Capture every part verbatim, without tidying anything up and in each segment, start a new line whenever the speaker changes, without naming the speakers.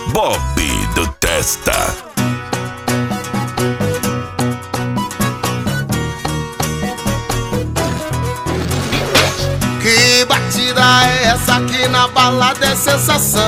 Bob do Testa.
Que batida é essa aqui na balada é sensação?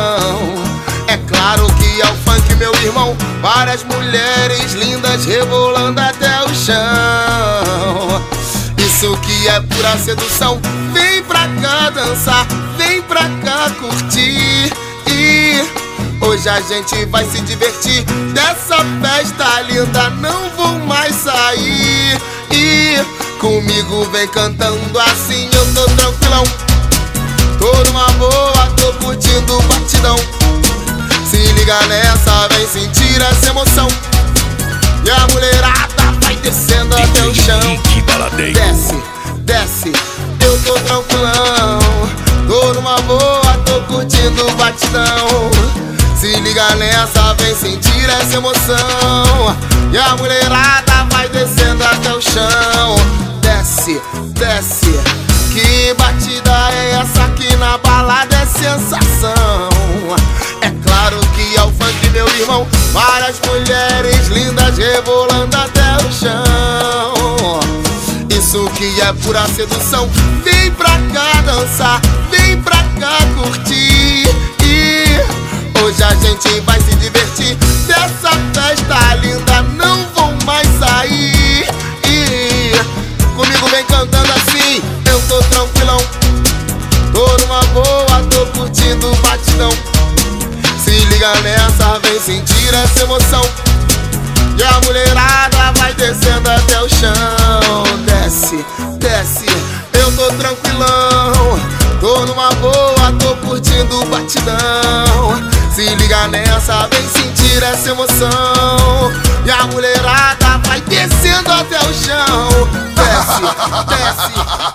É claro que é o funk, meu irmão. Várias mulheres lindas rebolando até o chão. Isso que é pura sedução. Vem pra cá dançar, vem pra cá curtir. E hoje a gente vai se divertir. Dessa festa linda não vou mais sair. E comigo vem cantando assim, eu tô tranquilão. Tô numa boa, tô curtindo o batidão. Se liga nessa, vem sentir essa emoção. E a mulherada vai descendo até o chão. Desce, desce, eu tô tranquilão. Tô numa boa, tô curtindo o batidão. Se liga nessa, vem sentir essa emoção. E a mulherada vai descendo até o chão. Desce, desce. Que batida é essa aqui na balada é sensação? É claro que é o funk, meu irmão. Várias mulheres lindas rebolando até o chão. Isso que é pura sedução. Vem pra cá dançar, vem pra cá curtir. E hoje a gente vai se divertir. Dessa festa linda não vou mais sair. E comigo vem cantando assim, eu tô tranquilão. Tô numa boa, tô curtindo o batidão. Se liga nessa, vem sentir essa emoção. E a mulherada vai descendo até o chão. Desce, desce, eu tô tranquilão. Tô numa boa, tô curtindo o batidão. Se liga nessa, vem sentir essa emoção. E a mulherada vai descendo até o chão. Desce, desce.